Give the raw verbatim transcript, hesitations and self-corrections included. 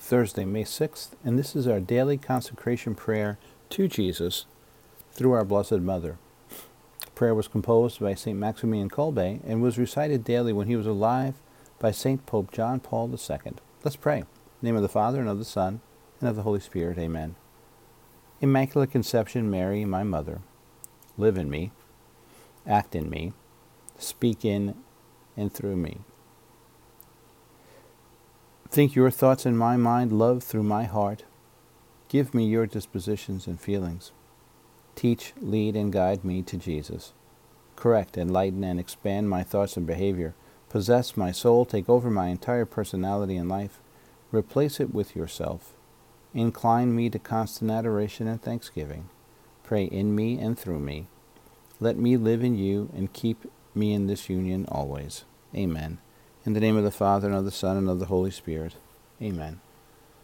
Thursday, May sixth, and this is our daily consecration prayer to Jesus through our Blessed Mother. Prayer was composed by Saint Maximilian Kolbe and was recited daily when he was alive by Saint Pope John Paul the Second. Let's pray. In the name of the Father, and of the Son, and of the Holy Spirit. Amen. Immaculate Conception, Mary, my Mother, live in me, act in me, speak in and through me. Think your thoughts in my mind, love through my heart. Give me your dispositions and feelings. Teach, lead, and guide me to Jesus. Correct, enlighten, and expand my thoughts and behavior. Possess my soul, take over my entire personality and life. Replace it with yourself. Incline me to constant adoration and thanksgiving. Pray in me and through me. Let me live in you and keep me in this union always. Amen. In the name of the Father, and of the Son, and of the Holy Spirit. Amen.